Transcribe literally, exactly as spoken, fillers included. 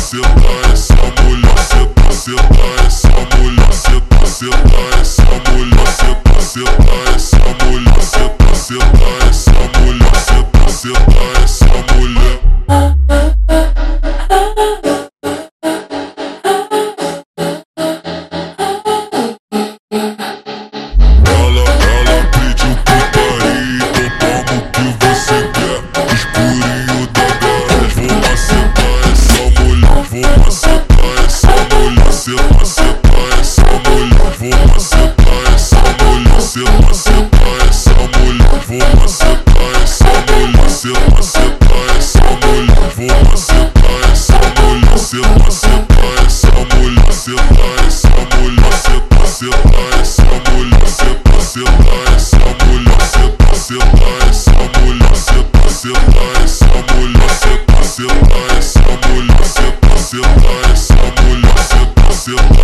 senta, essa mulher, senta, senta, essa mulher, senta, senta, essa mulher, senta, senta, essa mulher, senta, senta, essa mulher, senta, senta, essa mulher. Ela, ela pediu putaria, então como que você quer? Escurinho da garagem, vou macetar essa mulher, vou macetar essa mulher, senta, senta essa mulher, vou macetar essa mulher, senta, senta essa mulher, vou macetar essa mulher, senta, senta essa mulher, vou macetar essa mulher, senta, senta essa mulher, senta essa mulher, senta, senta essa mulher, senta, senta essa mulher, senta, senta essa mulher, senta, senta essa mulher, senta, senta essa mulher, senta, senta essa mulher, senta, senta